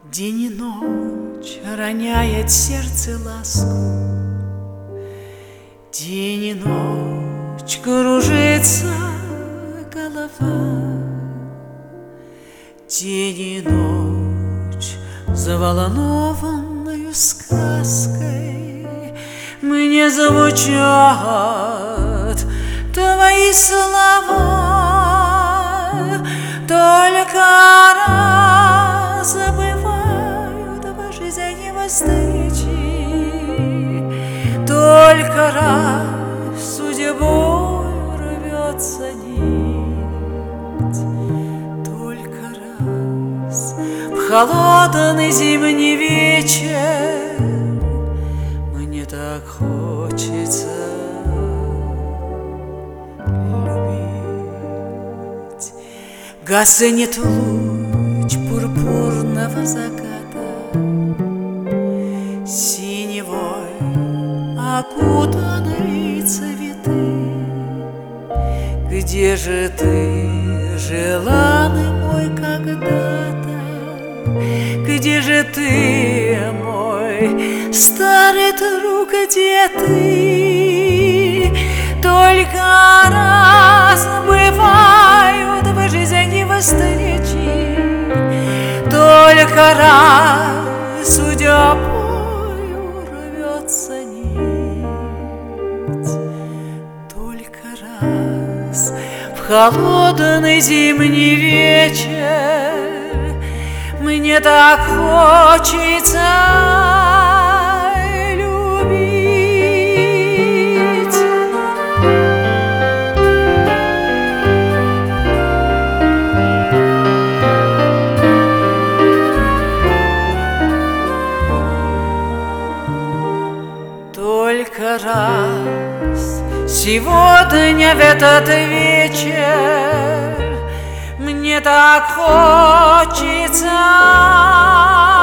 День и ночь роняет сердце ласку, день и ночь кружится голова, день и ночь заволнованную сказкой мне звучат твои слова. Только раз забывают в жизни встречи, только раз судьбой рвется нить, только раз в холодный зимний вечер мне так хочется любить. Гаснет луч пурпурного заката, синевой окутаны цветы. Где же ты, желанный мой когда-то? Где же ты, мой старый друг, где ты? Только раз бывают в жизни встречи, только раз судьбою рвется нить, только раз в холодный зимний вечер мне так хочется любить. Только раз сегодня в этот вечер мне так хочется